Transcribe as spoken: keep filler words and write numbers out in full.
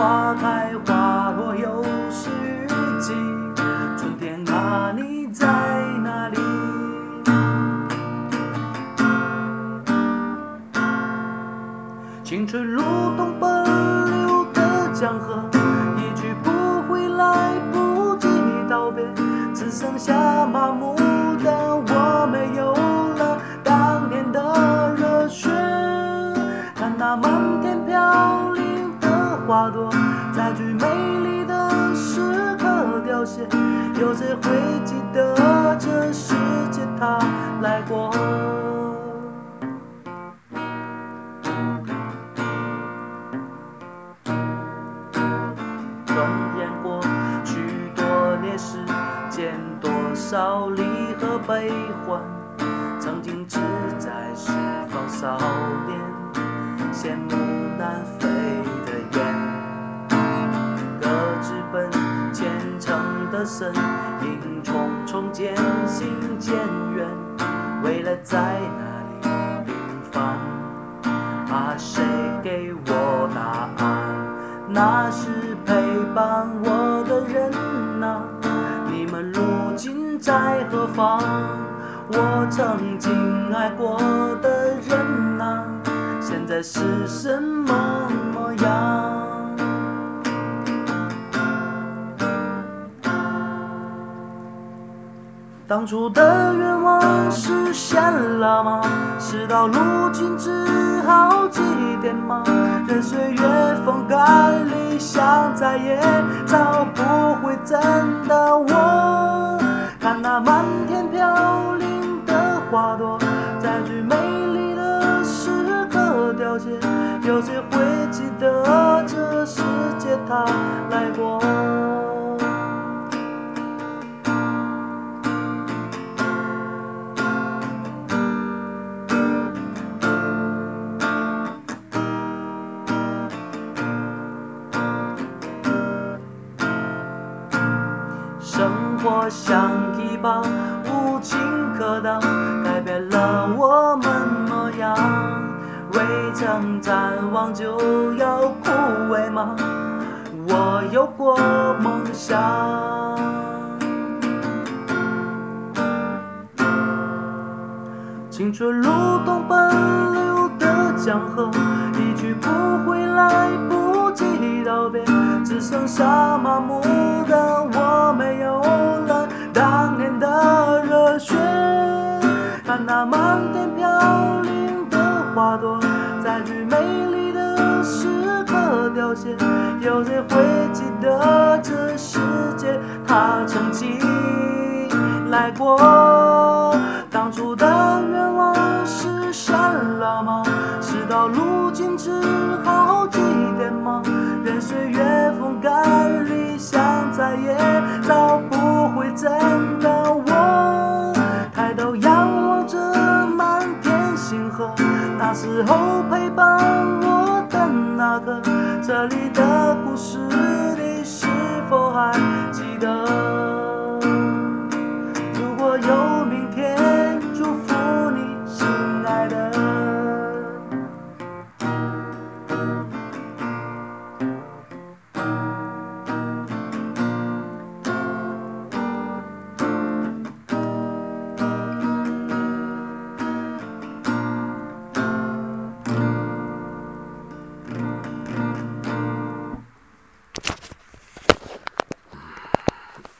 花开花落又是雨季，春天啊，你在哪里？青春如同奔流的江河，一去不回，来不及道别，只剩下麻木的我，没有了当年的热血。看那满天飘零的花朵，在最美丽的时刻凋谢，有谁会记得这世界它来过？转眼过许多烈士，见多少离合悲欢。曾经志在释放少年，羡慕南飞的雁。各自奔前程的身影，重重渐行渐远，未来在哪里平凡？啊，谁给我答案？那是陪伴我的人啊，你们如今在何方？我曾经爱过的人啊，现在是什么模样？当初的愿望实现了吗？事到如今只好祭奠吗？任岁月风干，理想再也找不回真的我。看那满天飘零的花朵，在最美丽的时刻凋谢，有谁会记得这世界它来过？生活像一把无情刻刀，改变了我们模样。未曾展望就要枯萎吗？我有过梦想。青春如同奔流的江河，一去不回，来不及道别，只剩下麻木的我，没有了当年的热血。看那满天飘零的花朵，在最美丽的时刻凋谢，有谁会记得这世界它曾经来过？当初的愿望实现了吗？事到如今只好祭奠吗？任岁月风干，理想再也找不回真的我。抬头仰望着满天星河，那时候陪伴我的那个，这里的故事你是否还记得？